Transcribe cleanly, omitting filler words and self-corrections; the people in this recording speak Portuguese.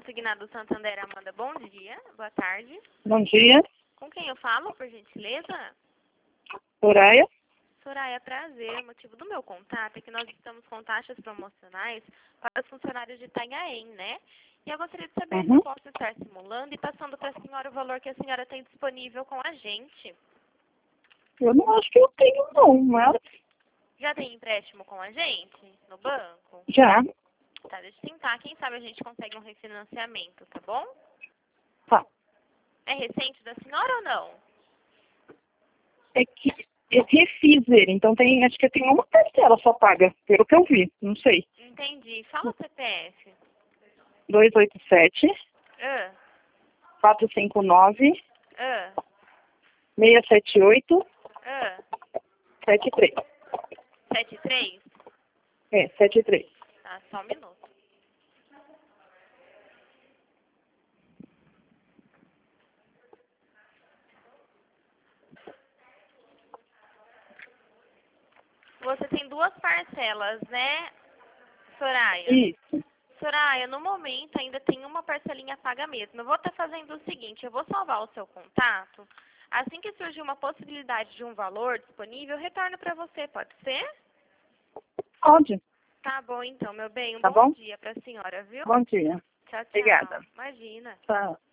Consignado Santander, Amanda, bom dia. Boa tarde. Bom dia. Com quem eu falo, por gentileza? Soraya. Soraya, prazer. O motivo do meu contato é que nós estamos com taxas promocionais para os funcionários de Itanhaém, né? E eu gostaria de saber se eu posso estar simulando e passando para a senhora o valor que a senhora tem disponível com a gente. Eu não acho que eu tenho, não, mas Já tem empréstimo com a gente no banco? já. Tá, deixa eu tentar. Quem sabe a gente consegue um refinanciamento, tá bom? Tá. É recente da senhora ou não? É que eu refiz ele, então tem, acho que tem uma parcela só paga, pelo que eu vi, não sei. Entendi. Fala o CPF. 287 Ah, 459 ah, 678 ah. 73. 73? É, 73. Tá, só um minuto. Você tem duas parcelas, né, Soraya? Isso. Soraya, no momento ainda tem uma parcelinha paga mesmo. Eu vou estar fazendo o seguinte, eu vou salvar o seu contato. Assim que surgir uma possibilidade de um valor disponível, eu retorno para você, pode ser? Pode. Tá bom então, meu bem. Um Tá bom bom? dia para a senhora, viu? Bom dia. Tchau, tchau. Obrigada. Imagina. Tchau.